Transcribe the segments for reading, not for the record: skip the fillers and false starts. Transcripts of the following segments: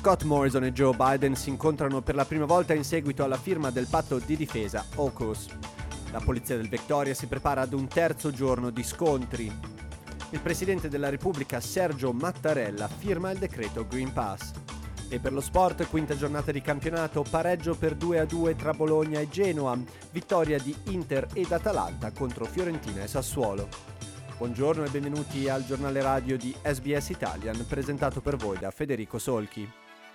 Scott Morrison e Joe Biden si incontrano per la prima volta in seguito alla firma del patto di difesa AUKUS. La polizia del Victoria si prepara ad un terzo giorno di scontri. Il presidente della Repubblica Sergio Mattarella firma il decreto Green Pass. E per lo sport, quinta giornata di campionato, pareggio per 2-2 tra Bologna e Genoa, vittoria di Inter ed Atalanta contro Fiorentina e Sassuolo. Buongiorno e benvenuti al giornale radio di SBS Italian, presentato per voi da Federico Solchi.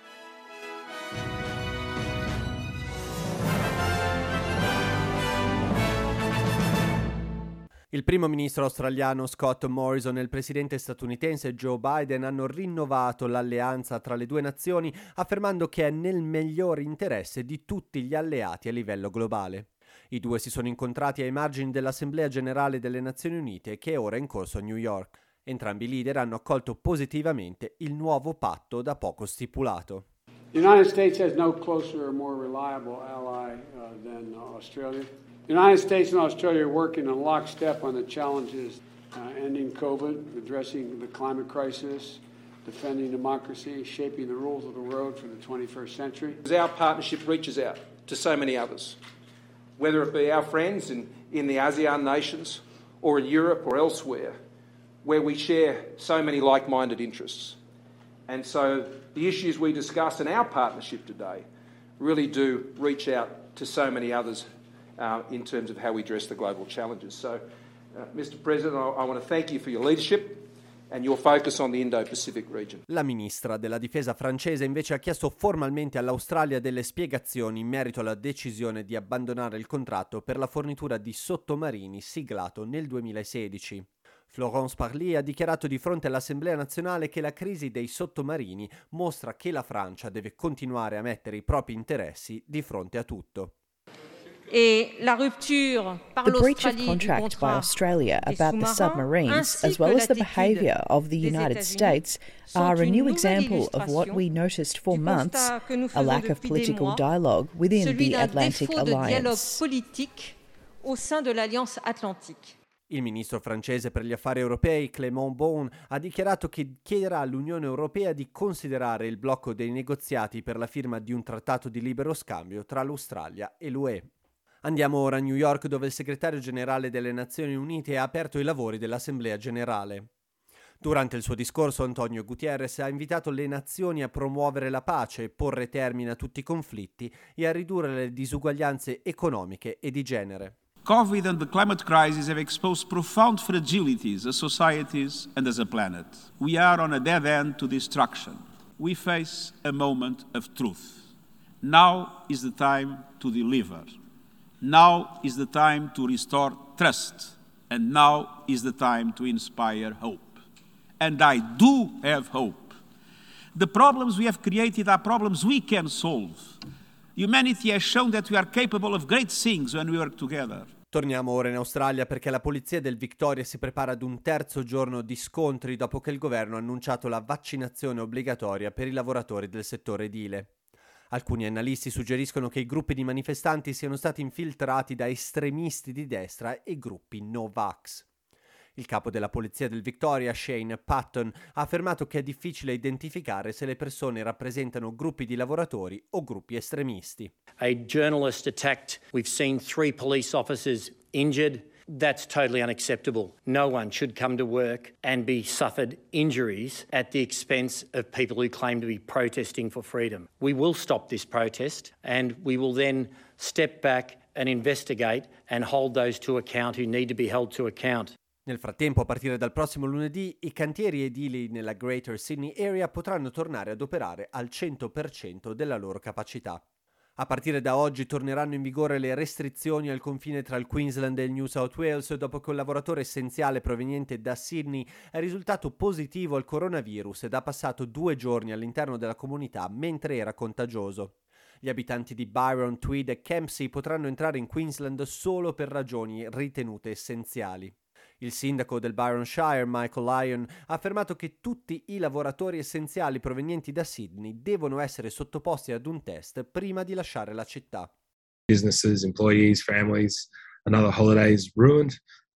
Il primo ministro australiano Scott Morrison e il presidente statunitense Joe Biden hanno rinnovato l'alleanza tra le due nazioni, affermando che è nel migliore interesse di tutti gli alleati a livello globale. I due si sono incontrati ai margini dell'Assemblea Generale delle Nazioni Unite, che è ora in corso a New York. Entrambi i leader hanno accolto positivamente il nuovo patto da poco stipulato. The United States has no closer or more reliable ally than Australia. The United States and Australia are working in lockstep on the challenges ending COVID, addressing the climate crisis, defending democracy, shaping the rules of the road for the 21st century. Our partnership reaches out to so many others, whether it be our friends in the ASEAN nations or in Europe or elsewhere, where we share so many like-minded interests. And so the issues we discuss in our partnership today really do reach out to so many others in terms of how we address the global challenges. So, Mr. President, I want to thank you for your leadership and your focus on the Indo-Pacific region. La ministra della difesa francese invece ha chiesto formalmente all'Australia delle spiegazioni in merito alla decisione di abbandonare il contratto per la fornitura di sottomarini siglato nel 2016. Florence Parly ha dichiarato di fronte all'Assemblea nazionale che la crisi dei sottomarini mostra che la Francia deve continuare a mettere i propri interessi di fronte a tutto. The breach of contract by Australia about the submarines, as well as the behaviour of the United States, are a new example of what we noticed for months, a lack of political dialogue within the Atlantic Alliance. Il ministro francese per gli affari europei Clément Beaune ha dichiarato che chiederà all'Unione Europea di considerare il blocco dei negoziati per la firma di un trattato di libero scambio tra l'Australia e l'UE. Andiamo ora a New York, dove il segretario generale delle Nazioni Unite ha aperto i lavori dell'Assemblea Generale. Durante il suo discorso, Antonio Guterres ha invitato le nazioni a promuovere la pace, porre termine a tutti i conflitti e a ridurre le disuguaglianze economiche e di genere. COVID and the climate crisis have exposed profound fragilities as societies and as a planet. We are on a dead end to destruction. We face a moment of truth. Now is the time to deliver. Now is the time to restore trust. And now is the time to inspire hope. And I do have hope. The problems we have created are problems we can solve. Humanity has shown that we are capable of great things when we work together. Torniamo ora in Australia perché la polizia del Victoria si prepara ad un terzo giorno di scontri dopo che il governo ha annunciato la vaccinazione obbligatoria per i lavoratori del settore edile. Alcuni analisti suggeriscono che i gruppi di manifestanti siano stati infiltrati da estremisti di destra e gruppi no-vax. Il capo della polizia del Victoria, Shane Patton, ha affermato che è difficile identificare se le persone rappresentano gruppi di lavoratori o gruppi estremisti. A journalist attacked. We've seen 3 police officers injured. That's totally unacceptable. No one should come to work and be suffered injuries at the expense of people who claim to be protesting for freedom. We will stop this protest and we will then step back and investigate and hold those to account who need to be held to account. Nel frattempo, a partire dal prossimo lunedì, i cantieri edili nella Greater Sydney Area potranno tornare ad operare al 100% della loro capacità. A partire da oggi torneranno in vigore le restrizioni al confine tra il Queensland e il New South Wales dopo che un lavoratore essenziale proveniente da Sydney è risultato positivo al coronavirus ed ha passato 2 giorni all'interno della comunità mentre era contagioso. Gli abitanti di Byron, Tweed e Kempsey potranno entrare in Queensland solo per ragioni ritenute essenziali. Il sindaco del Byronshire, Michael Lyon, ha affermato che tutti i lavoratori essenziali provenienti da Sydney devono essere sottoposti ad un test prima di lasciare la città. Businesses, employees, families, another holiday is ruined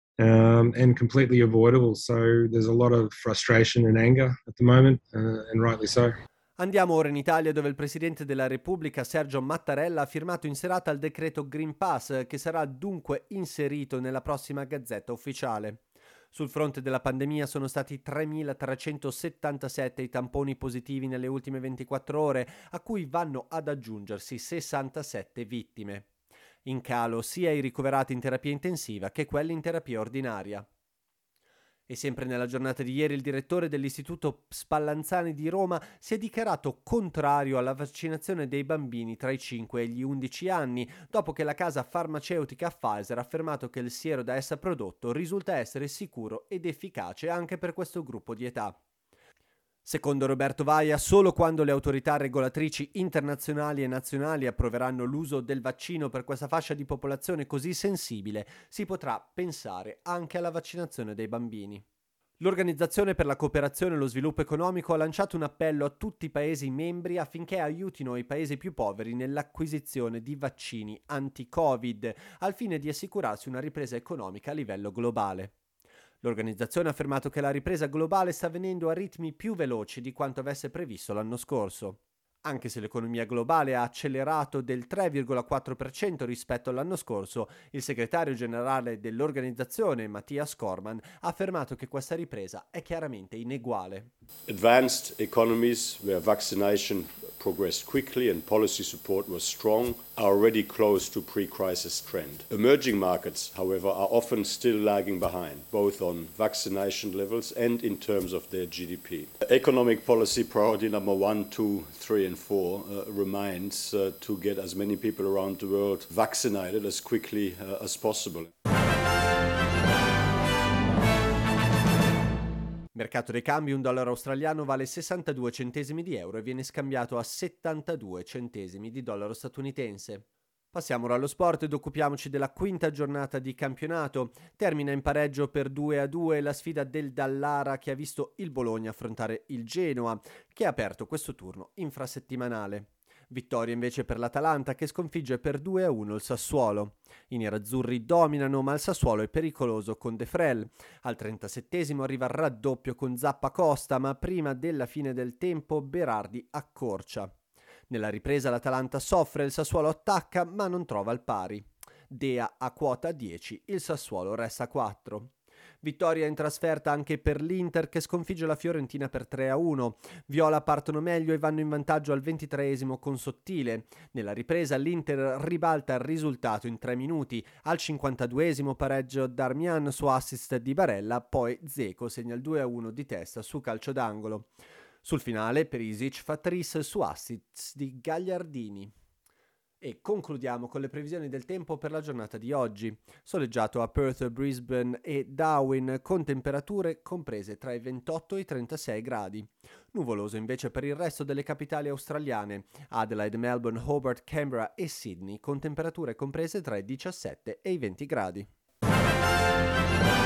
and completely avoidable. So there's a lot of frustration and anger at the moment, and rightly so. Andiamo ora in Italia, dove il Presidente della Repubblica Sergio Mattarella ha firmato in serata il decreto Green Pass, che sarà dunque inserito nella prossima Gazzetta Ufficiale. Sul fronte della pandemia sono stati 3.377 i tamponi positivi nelle ultime 24 ore, a cui vanno ad aggiungersi 67 vittime. In calo sia i ricoverati in terapia intensiva che quelli in terapia ordinaria. E sempre nella giornata di ieri il direttore dell'Istituto Spallanzani di Roma si è dichiarato contrario alla vaccinazione dei bambini tra i 5 e gli 11 anni, dopo che la casa farmaceutica Pfizer ha affermato che il siero da essa prodotto risulta essere sicuro ed efficace anche per questo gruppo di età. Secondo Roberto Vaia, solo quando le autorità regolatrici internazionali e nazionali approveranno l'uso del vaccino per questa fascia di popolazione così sensibile, si potrà pensare anche alla vaccinazione dei bambini. L'Organizzazione per la Cooperazione e lo Sviluppo Economico ha lanciato un appello a tutti i Paesi membri affinché aiutino i Paesi più poveri nell'acquisizione di vaccini anti-Covid, al fine di assicurarsi una ripresa economica a livello globale. L'organizzazione ha affermato che la ripresa globale sta avvenendo a ritmi più veloci di quanto avesse previsto l'anno scorso. Anche se l'economia globale ha accelerato del 3,4% rispetto all'anno scorso, il segretario generale dell'organizzazione, Mattias Cormann, ha affermato che questa ripresa è chiaramente ineguale. Advanced economies where vaccination progressed quickly and policy support was strong are already close to pre-crisis trend. Emerging markets, however, are often still lagging behind, both on vaccination levels and in terms of their GDP. Economic policy priority number 1, 2, 3 and 4 remains to get as many people around the world vaccinated as quickly as possible. Mercato dei cambi: un dollaro australiano vale 62 centesimi di euro e viene scambiato a 72 centesimi di dollaro statunitense. Passiamo ora allo sport ed occupiamoci della quinta giornata di campionato. Termina in pareggio per 2-2 la sfida del Dallara, che ha visto il Bologna affrontare il Genoa, che ha aperto questo turno infrasettimanale. Vittoria invece per l'Atalanta, che sconfigge per 2-1 il Sassuolo. I nerazzurri dominano, ma il Sassuolo è pericoloso con De Frel. Al 37esimo arriva il raddoppio con Zappa Costa, ma prima della fine del tempo Berardi accorcia. Nella ripresa l'Atalanta soffre, il Sassuolo attacca ma non trova il pari. Dea a quota 10, il Sassuolo resta a 4. Vittoria in trasferta anche per l'Inter, che sconfigge la Fiorentina per 3-1. Viola partono meglio e vanno in vantaggio al 23esimo con Sottile. Nella ripresa l'Inter ribalta il risultato in 3 minuti. Al 52esimo pareggio Darmian su assist di Barella, poi Dzeko segna il 2-1 di testa su calcio d'angolo. Sul finale Perisic fa tris su assist di Gagliardini. E concludiamo con le previsioni del tempo per la giornata di oggi. Soleggiato a Perth, Brisbane e Darwin, con temperature comprese tra i 28 e i 36 gradi. Nuvoloso invece per il resto delle capitali australiane: Adelaide, Melbourne, Hobart, Canberra e Sydney, con temperature comprese tra i 17 e i 20 gradi.